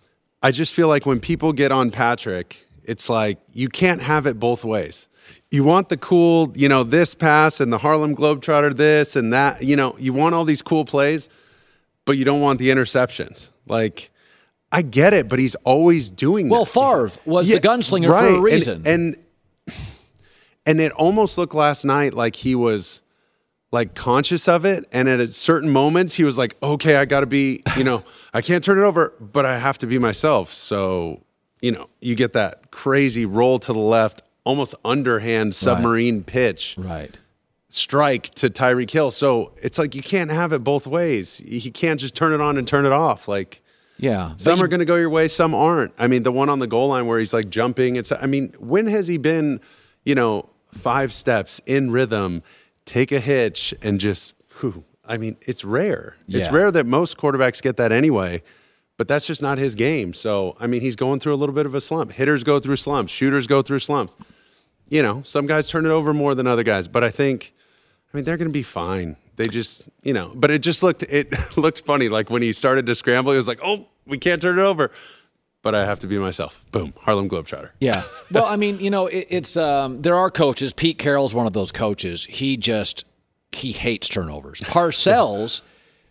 Speaker 6: I just feel like when people get on Patrick, it's like you can't have it both ways. You want the cool, you know, this pass and the Harlem Globetrotter this and that, you know, you want all these cool plays, but you don't want the interceptions. Like, I get it, but he's always doing
Speaker 1: well,
Speaker 6: that.
Speaker 1: Favre was
Speaker 6: Yeah,
Speaker 1: the gunslinger
Speaker 6: right.
Speaker 1: for a reason.
Speaker 6: And, and and it almost looked last night like he was like conscious of it. And at certain moments he was like, okay, I got to be, you know, I can't turn it over, but I have to be myself. So, you know, you get that crazy roll to the left, almost underhand submarine
Speaker 1: right.
Speaker 6: pitch.
Speaker 1: Right.
Speaker 6: Strike to Tyreek Hill. So it's like you can't have it both ways. He can't just turn it on and turn it off. Like,
Speaker 1: yeah,
Speaker 6: some
Speaker 1: you,
Speaker 6: are going to go your way, some aren't. I mean, the one on the goal line where he's like jumping. It's. I mean, when has he been, you know, five steps in rhythm, take a hitch, and just, whew, I mean, it's rare. It's
Speaker 1: Yeah.
Speaker 6: rare that most quarterbacks get that anyway, but that's just not his game. So, I mean, he's going through a little bit of a slump. Hitters go through slumps. Shooters go through slumps. You know, some guys turn it over more than other guys, but I think, I mean, they're going to be fine. They just, you know, but it just looked, it looked funny. Like when he started to scramble, he was like, oh, we can't turn it over, but I have to be myself. Boom. Harlem Globetrotter.
Speaker 1: Yeah. Well, I mean, you know, it, it's, um, there are coaches. Pete Carroll's one of those coaches. He just, he hates turnovers. Parcells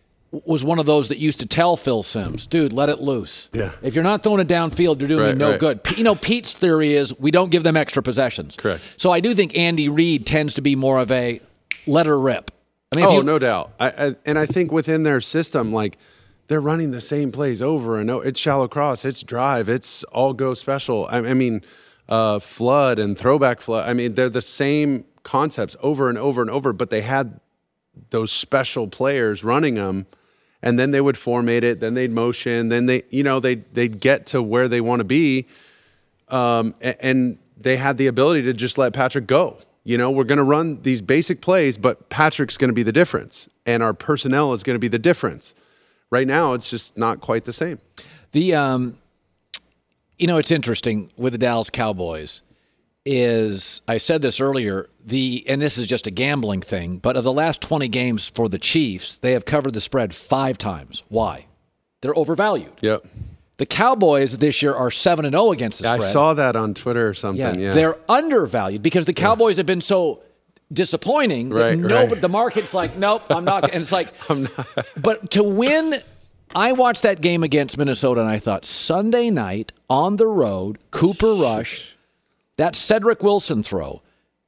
Speaker 1: was one of those that used to tell Phil Simms, dude, let it loose.
Speaker 6: Yeah.
Speaker 1: If you're not throwing it downfield, you're doing
Speaker 6: Right,
Speaker 1: me no
Speaker 6: right.
Speaker 1: good. P- You know, Pete's theory is we don't give them extra possessions.
Speaker 6: Correct.
Speaker 1: So I do think Andy Reid tends to be more of a let her rip. I mean, if
Speaker 6: Oh,
Speaker 1: you-
Speaker 6: no doubt. I, I, and I think within their system, like they're running the same plays over and over. It's shallow cross, it's drive, it's all go special. I, I mean, uh, flood and throwback flood. I mean, they're the same concepts over and over and over, but they had those special players running them, and then they would formate it, then they'd motion, then they, you know, they they'd get to where they want to be, um, and, and they had the ability to just let Patrick go. You know, we're going to run these basic plays, but Patrick's going to be the difference, and our personnel is going to be the difference. Right now, it's just not quite the same.
Speaker 1: The, um, you know, it's interesting with the Dallas Cowboys is, I said this earlier, the and this is just a gambling thing, but of the last twenty games for the Chiefs, they have covered the spread five times. Why? They're overvalued.
Speaker 6: Yep.
Speaker 1: The Cowboys this year are seven and oh against the spread.
Speaker 6: I saw that on Twitter or something.
Speaker 1: Yeah,
Speaker 6: Yeah.
Speaker 1: they're undervalued because the Cowboys have been so disappointing that
Speaker 6: Right,
Speaker 1: no,
Speaker 6: right.
Speaker 1: the market's like, nope, I'm not. And it's like, but to win, I watched that game against Minnesota and I thought Sunday night on the road, Cooper Rush, that Cedric Wilson throw,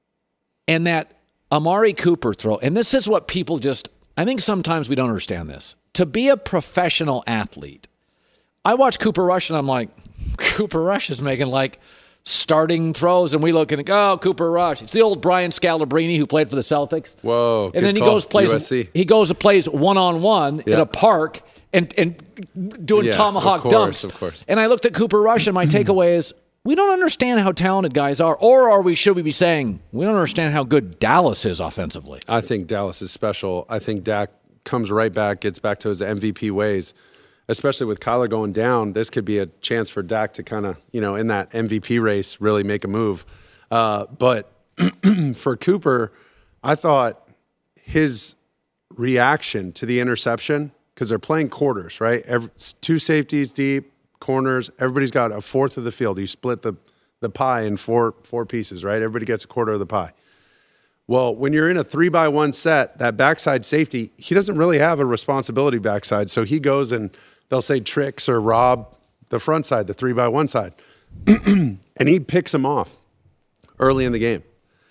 Speaker 1: and that Amari Cooper throw. And this is what people just, I think sometimes we don't understand this. To be a professional athlete, I watch Cooper Rush and I'm like, Cooper Rush is making like starting throws, and we look and go, oh, Cooper Rush. It's the old Brian Scalabrine who played for the Celtics.
Speaker 6: Whoa!
Speaker 1: And then he
Speaker 6: call.
Speaker 1: goes plays.
Speaker 6: U S C.
Speaker 1: He goes and plays one on one in a park and and doing
Speaker 6: yeah,
Speaker 1: tomahawk
Speaker 6: of course,
Speaker 1: dunks.
Speaker 6: Of course.
Speaker 1: And I looked at Cooper Rush, and my takeaway is we don't understand how talented guys are, or are we? Should we be saying we don't understand how good Dallas is offensively?
Speaker 6: I think Dallas is special. I think Dak comes right back, gets back to his M V P ways. Especially with Kyler going down, this could be a chance for Dak to kind of, you know, in that M V P race, really make a move. Uh, but for Cooper, I thought his reaction to the interception, because they're playing quarters, right? Every, two safeties deep, corners. Everybody's got a fourth of the field. You split the, the pie in four four pieces, right? Everybody gets a quarter of the pie. Well, when you're in a three by one set, that backside safety, he doesn't really have a responsibility backside. So he goes and they'll say tricks or rob the front side, the three by one side. And he picks him off early in the game.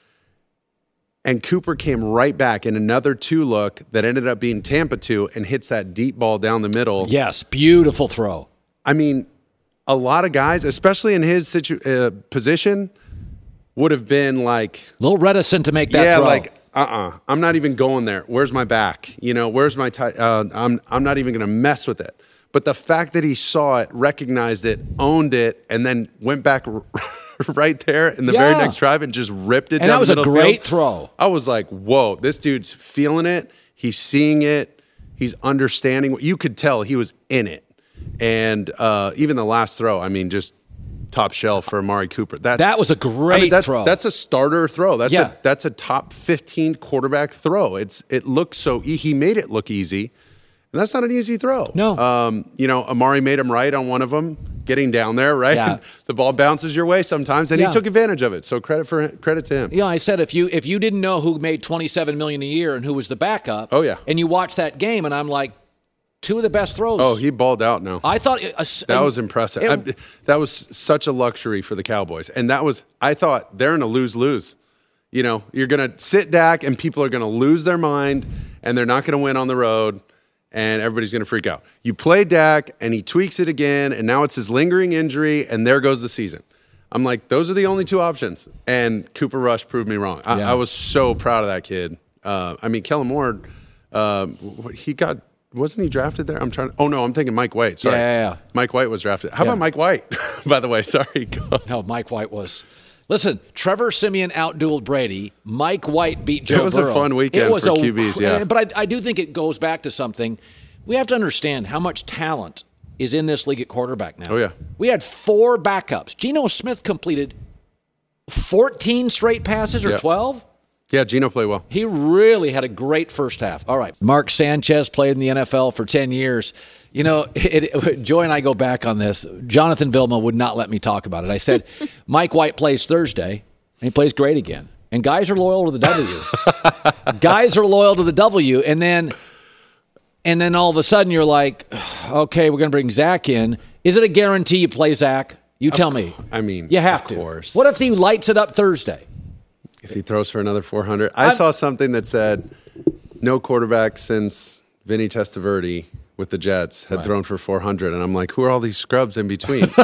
Speaker 6: And Cooper came right back in another two look that ended up being Tampa two and hits that deep ball down the middle.
Speaker 1: Yes, beautiful throw.
Speaker 6: I mean, a lot of guys, especially in his situ- uh, position, would have been like
Speaker 1: a little reticent to make that
Speaker 6: yeah,
Speaker 1: throw.
Speaker 6: like uh-uh, I'm not even going there. Where's my back? You know, where's my t- uh, I'm I'm not even going to mess with it. But the fact that he saw it, recognized it, owned it, and then went back r- right there in the
Speaker 1: yeah.
Speaker 6: very next drive and just ripped it
Speaker 1: and
Speaker 6: down
Speaker 1: that
Speaker 6: the middle
Speaker 1: was a great
Speaker 6: of the field.
Speaker 1: throw.
Speaker 6: I was like, whoa, this dude's feeling it. He's seeing it. He's understanding. You could tell he was in it. And uh, even the last throw, I mean, just top shelf for Amari Cooper. That's,
Speaker 1: that was a great
Speaker 6: I mean, that's,
Speaker 1: throw.
Speaker 6: That's a starter throw. That's
Speaker 1: yeah.
Speaker 6: a that's a top fifteen quarterback throw. It's it looks so e- he made it look easy, and that's not an easy throw.
Speaker 1: No,
Speaker 6: um, you know, Amari made him right on one of them, getting down there. Right,
Speaker 1: yeah.
Speaker 6: The ball bounces your way sometimes, and
Speaker 1: yeah.
Speaker 6: he took advantage of it. So credit for credit to him.
Speaker 1: Yeah, I said if you if you didn't know who made twenty-seven million dollars a year and who was the backup,
Speaker 6: oh yeah,
Speaker 1: and you watch that game, and I'm like. Two of the best throws.
Speaker 6: Oh, he balled out now.
Speaker 1: I thought uh,
Speaker 6: that was impressive.
Speaker 1: It,
Speaker 6: I, that was such a luxury for the Cowboys, and that was. I thought they're in a lose-lose. You know, you're going to sit Dak, and people are going to lose their mind, and they're not going to win on the road, and everybody's going to freak out. You play Dak, and he tweaks it again, and now it's his lingering injury, and there goes the season. I'm like, those are the only two options, and Cooper Rush proved me wrong. I,
Speaker 1: yeah.
Speaker 6: I was so proud of that kid. Uh, I mean, Kellen Moore, uh, he got. Wasn't he drafted there? I'm trying to, oh no, I'm thinking Mike White. Sorry.
Speaker 1: Yeah, yeah, yeah.
Speaker 6: Mike White was drafted. How
Speaker 1: yeah.
Speaker 6: about Mike White, by the way? Sorry.
Speaker 1: No, Mike White was. Listen, Trevor Siemian outdueled Brady. Mike White beat Joe Burrow.
Speaker 6: It was
Speaker 1: Burrow.
Speaker 6: a fun weekend
Speaker 1: it was
Speaker 6: for
Speaker 1: a,
Speaker 6: Q Bs, yeah.
Speaker 1: But I, I do think it goes back to something. We have to understand how much talent is in this league at quarterback now.
Speaker 6: Oh, yeah.
Speaker 1: We had four backups. Geno Smith completed fourteen straight passes or
Speaker 6: yeah.
Speaker 1: twelve?
Speaker 6: Yeah, Geno played well.
Speaker 1: He really had a great first half. All right. Mark Sanchez played in the N F L for ten years. You know, it, it, Joy and I go back on this. Jonathan Vilma would not let me talk about it. I said, Mike White plays Thursday, and he plays great again. And guys are loyal to the W. Guys are loyal to the W. And then and then all of a sudden you're like, okay, we're going to bring Zach in. Is it a guarantee you play Zach? You tell
Speaker 6: of
Speaker 1: me.
Speaker 6: Co- I mean,
Speaker 1: you have
Speaker 6: of
Speaker 1: to.
Speaker 6: Course.
Speaker 1: What if he lights it up Thursday?
Speaker 6: If he throws for another four hundred. I I'm, saw something that said no quarterback since Vinny Testaverde with the Jets had right. thrown for four hundred. And I'm like, who are all these scrubs in between? no,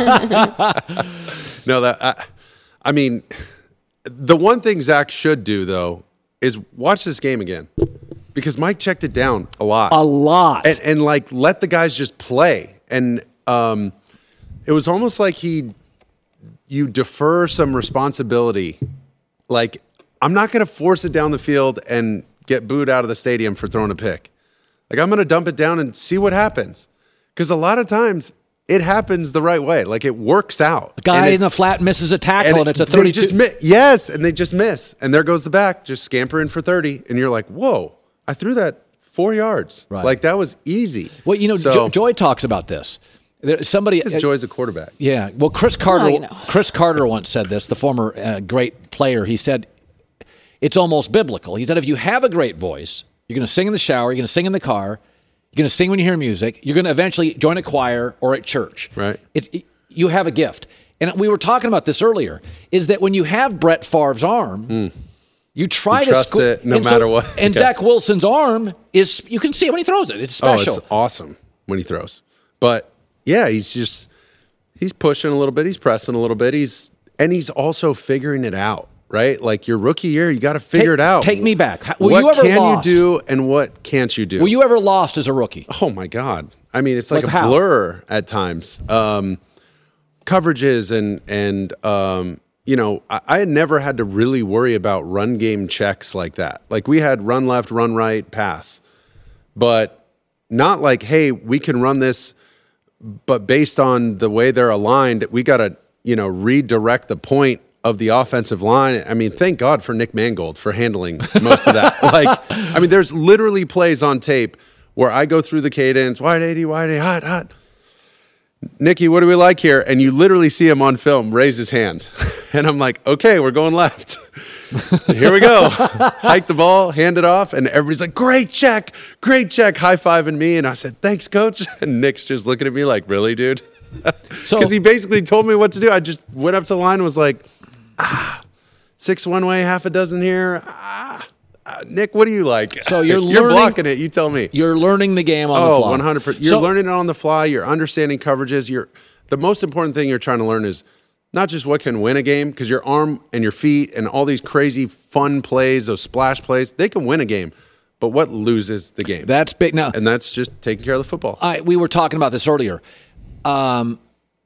Speaker 6: that I, I mean, the one thing Zach should do, though, is watch this game again. Because Mike checked it down a lot.
Speaker 1: A lot.
Speaker 6: And, and like, let the guys just play. And um, it was almost like he, you defer some responsibility. Like, I'm not going to force it down the field and get booed out of the stadium for throwing a pick. Like, I'm going to dump it down and see what happens. Because a lot of times, it happens the right way. Like, it works out.
Speaker 1: A guy in the flat misses a tackle, and, and it's a thirty-two.
Speaker 6: Just mi- yes, and they just miss. And there goes the back, just scampering for thirty. And you're like, whoa, I threw that four yards.
Speaker 1: Right.
Speaker 6: Like, that was easy.
Speaker 1: Well, you know,
Speaker 6: so,
Speaker 1: jo- Joy talks about this. There, somebody,
Speaker 6: because Joy's a quarterback.
Speaker 1: Yeah. Well, Chris Carter.
Speaker 3: Oh, you know.
Speaker 1: Chris Carter once said this. The former uh, great player. He said, "It's almost biblical." He said, "If you have a great voice, you're going to sing in the shower. You're going to sing in the car. You're going to sing when you hear music. You're going to eventually join a choir or at church.
Speaker 6: Right?
Speaker 1: It, it, you have a gift." And we were talking about this earlier. Is that when you have Brett Favre's arm, mm. you try
Speaker 6: you
Speaker 1: to
Speaker 6: trust
Speaker 1: sco-
Speaker 6: it no
Speaker 1: and
Speaker 6: matter
Speaker 1: so,
Speaker 6: what.
Speaker 1: And
Speaker 6: yeah.
Speaker 1: Zach Wilson's arm is. You can see it when he throws it. It's special.
Speaker 6: Oh, it's awesome when he throws. But yeah, he's just he's pushing a little bit, he's pressing a little bit, he's and he's also figuring it out, right? Like your rookie year, you got to figure
Speaker 1: take,
Speaker 6: it out.
Speaker 1: Take me back. Were
Speaker 6: what
Speaker 1: you ever
Speaker 6: can
Speaker 1: lost?
Speaker 6: you do and what can't you do?
Speaker 1: Were you ever lost as a rookie?
Speaker 6: Oh my God! I mean, it's like,
Speaker 1: Like
Speaker 6: a
Speaker 1: how?
Speaker 6: blur at times. Um, coverages and and um, you know, I, I had never had to really worry about run game checks like that. Like we had run left, run right, pass, but not like, hey, we can run this, but based on the way they're aligned, we got to, you know, redirect the point of the offensive line. I mean, thank God for Nick Mangold for handling most of that. Like, I mean, there's literally plays on tape where I go through the cadence, wide eighty, wide eighty, hot, hot. Nicky, what do we like here? And you literally see him on film raise his hand. And I'm like, okay, we're going left. Here we go. Hike the ball, hand it off, and everybody's like, great check, great check, high-fiving me. And I said, thanks, coach. And Nick's just looking at me like, really, dude? Because
Speaker 1: So-
Speaker 6: he basically told me what to do. I just went up to the line and was like, ah, six one way, half a dozen here. Ah, uh, Nick, what do you like?
Speaker 1: So you're
Speaker 6: you're
Speaker 1: learning-
Speaker 6: blocking it. You tell me.
Speaker 1: You're learning the game on the
Speaker 6: Oh,
Speaker 1: fly.
Speaker 6: one hundred percent. You're
Speaker 1: So-
Speaker 6: learning it on the fly. You're understanding coverages. You're the most important thing you're trying to learn is not just what can win a game, because your arm and your feet and all these crazy fun plays, those splash plays, they can win a game. But what loses the game?
Speaker 1: That's big. Now,
Speaker 6: and that's just taking care of the football.
Speaker 1: I, we were talking about this earlier. Um,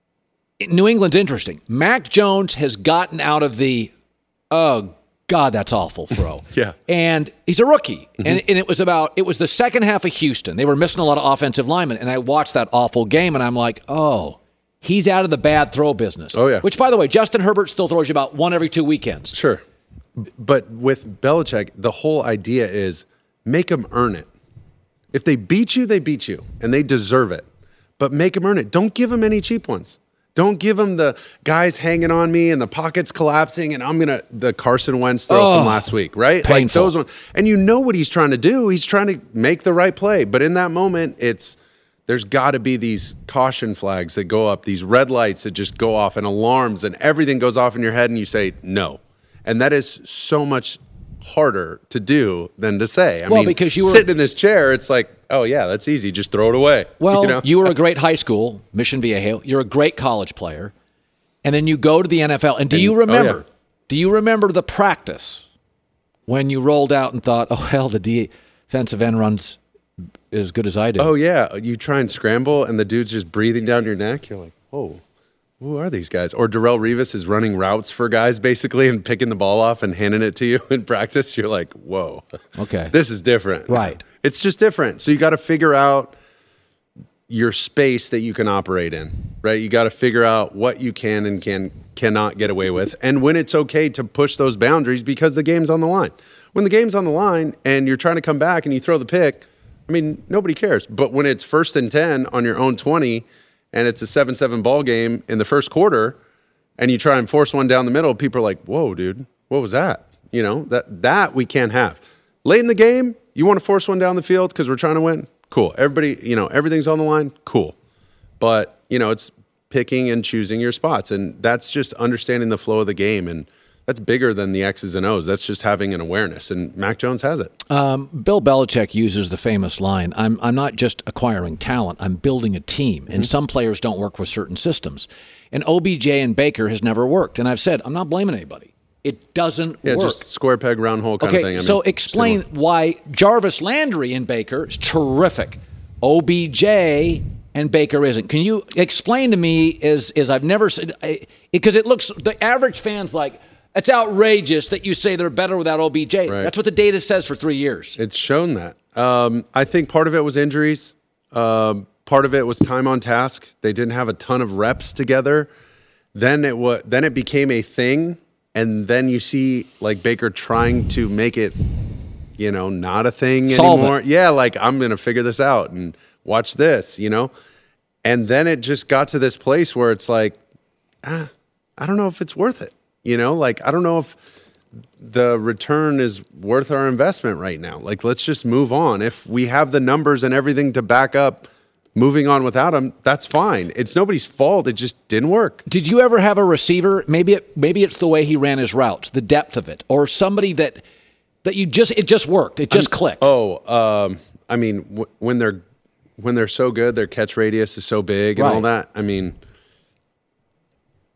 Speaker 1: New England's interesting. Mac Jones has gotten out of the, oh, God, that's awful throw.
Speaker 6: Yeah.
Speaker 1: And he's a rookie. Mm-hmm. And, and it was about, it was the second half of Houston. They were missing a lot of offensive linemen. And I watched that awful game, and I'm like, oh, he's out of the bad throw business.
Speaker 6: Oh, yeah.
Speaker 1: Which, by the way, Justin Herbert still throws you about one every two weekends.
Speaker 6: Sure. But with Belichick, the whole idea is make them earn it. If they beat you, they beat you, and they deserve it. But make them earn it. Don't give them any cheap ones. Don't give them the guys hanging on me and the pockets collapsing and I'm going to, the Carson Wentz throw
Speaker 1: Oh,
Speaker 6: from last week, right?
Speaker 1: painful.
Speaker 6: Like those ones. And you know what he's trying to do. He's trying to make the right play. But in that moment, it's, there's got to be these caution flags that go up, these red lights that just go off and alarms and everything goes off in your head and you say no. And that is so much harder to do than to say. I
Speaker 1: Well,
Speaker 6: mean,
Speaker 1: because you were-
Speaker 6: sitting in this chair, it's like, oh yeah, that's easy. Just throw it away.
Speaker 1: Well,
Speaker 6: you know?
Speaker 1: you were a great high school, Mission Viejo. You're a great college player. And then you go to the N F L. And do
Speaker 6: And-
Speaker 1: you
Speaker 6: oh,
Speaker 1: remember,
Speaker 6: yeah.
Speaker 1: do you remember the practice when you rolled out and thought, oh, hell, the defensive end runs as good as I do?
Speaker 6: Oh yeah, you try and scramble, and the dude's just breathing down your neck. You're like, whoa, who are these guys? Or Darrelle Revis is running routes for guys basically and picking the ball off and handing it to you in practice. You're like, whoa,
Speaker 1: Okay.
Speaker 6: this is different.
Speaker 1: Right.
Speaker 6: It's just different. So you got to figure out your space that you can operate in, right? You got to figure out what you can and can cannot get away with, and when it's okay to push those boundaries because the game's on the line. When the game's on the line and you're trying to come back and you throw the pick, I mean, nobody cares. But when it's first and ten on your own twenty and it's a seven seven ball game in the first quarter and you try and force one down the middle, people are like, whoa, dude, what was that? You know, that that we can't have. Late in the game, you want to force one down the field because we're trying to win? Cool. Everybody, you know, everything's on the line? Cool. But, you know, it's picking and choosing your spots. And that's just understanding the flow of the game. And that's bigger than the X's and O's. That's just having an awareness. And Mac Jones has it.
Speaker 1: Um, Bill Belichick uses the famous line, I'm, I'm not just acquiring talent, I'm building a team. And some players don't work with certain systems. And O B J and Baker has never worked. And I've said, I'm not blaming anybody. It doesn't
Speaker 6: Yeah,
Speaker 1: work.
Speaker 6: just square peg, round hole kind
Speaker 1: Okay,
Speaker 6: of thing. I
Speaker 1: so
Speaker 6: mean,
Speaker 1: explain
Speaker 6: similar.
Speaker 1: why Jarvis Landry in Baker is terrific. O B J and Baker isn't. Can you explain to me, is is I've never said, because it looks, the average fan's like, it's outrageous that you say they're better without O B J.
Speaker 6: Right.
Speaker 1: That's what the data says for three years.
Speaker 6: It's shown that. Um, I think part of it was injuries. Um, part of it was time on task. They didn't have a ton of reps together. Then it was. Then it became a thing, and then you see like Baker trying to make it, you know, not a thing
Speaker 1: Solve
Speaker 6: anymore.
Speaker 1: it.
Speaker 6: Yeah, like I'm gonna figure this out and watch this, you know. And then it just got to this place where it's like, ah, I don't know if it's worth it. You know, like I don't know if the return is worth our investment right now. Like, let's just move on. If we have the numbers and everything to back up moving on without him, that's fine. It's nobody's fault. It just didn't work.
Speaker 1: Did you ever have a receiver? Maybe it, maybe it's the way he ran his routes, the depth of it, or somebody that that you just it just worked, it just clicked.
Speaker 6: Oh, um, I mean, w- when they're when they're so good, their catch radius is so big and all
Speaker 1: Right.
Speaker 6: that. I mean,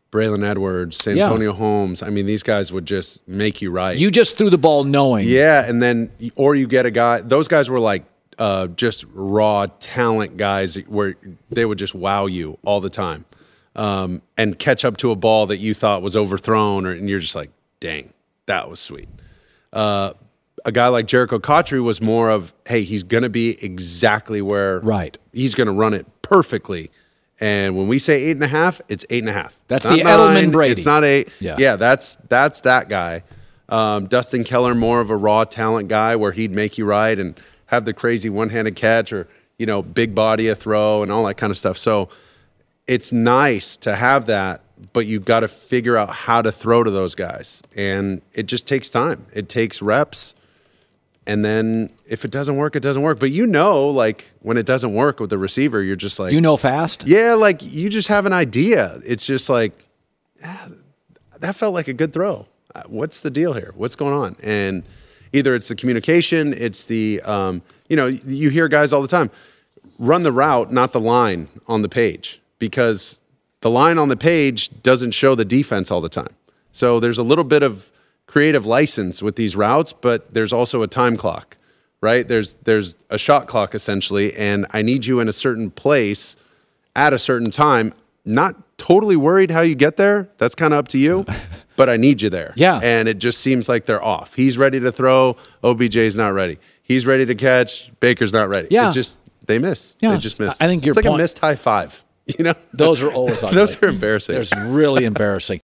Speaker 6: Braylon Edwards, Santonio yeah. Holmes. I mean, these guys would just make you right.
Speaker 1: You just threw the ball knowing.
Speaker 6: Yeah, and then, or you get a guy, those guys were like uh, just raw talent guys where they would just wow you all the time um, and catch up to a ball that you thought was overthrown, or, and you're just like, dang, that was sweet. Uh, a guy like Jericho Cotchery was more of, hey, he's going to be exactly where
Speaker 1: right.
Speaker 6: he's going to run it perfectly. And when we say eight and a half, it's eight and a half.
Speaker 1: That's
Speaker 6: it's
Speaker 1: the
Speaker 6: not
Speaker 1: Edelman
Speaker 6: nine,
Speaker 1: Brady.
Speaker 6: It's not eight.
Speaker 1: Yeah,
Speaker 6: yeah that's that's that guy. Um, Dustin Keller, more of a raw talent guy where he'd make you right and have the crazy one-handed catch or, you know, big body a throw and all that kind of stuff. So it's nice to have that, but you've got to figure out how to throw to those guys. And it just takes time. It takes reps. And then if it doesn't work, it doesn't work. But you know, like, when it doesn't work with the receiver, you're just like...
Speaker 1: You know fast?
Speaker 6: Yeah, like, you just have an idea. It's just like, ah, that felt like a good throw. What's the deal here? What's going on? And either it's the communication, it's the... Um, you know, you hear guys all the time, run the route, not the line on the page. Because the line on the page doesn't show the defense all the time. So there's a little bit of creative license with these routes, but there's also a time clock, right? There's there's a shot clock essentially, and I need you in a certain place at a certain time. Not totally worried how you get there. That's kind of up to you, but I need you there.
Speaker 1: Yeah.
Speaker 6: And it just seems like they're off. He's ready to throw. O B J's not ready. He's ready to catch. Baker's not ready.
Speaker 1: Yeah.
Speaker 6: It just, they miss.
Speaker 1: Yeah.
Speaker 6: They just miss.
Speaker 1: I think your
Speaker 6: It's like
Speaker 1: point,
Speaker 6: a missed high five. You know,
Speaker 1: those are always ugly.
Speaker 6: Those are embarrassing.
Speaker 1: It's really embarrassing.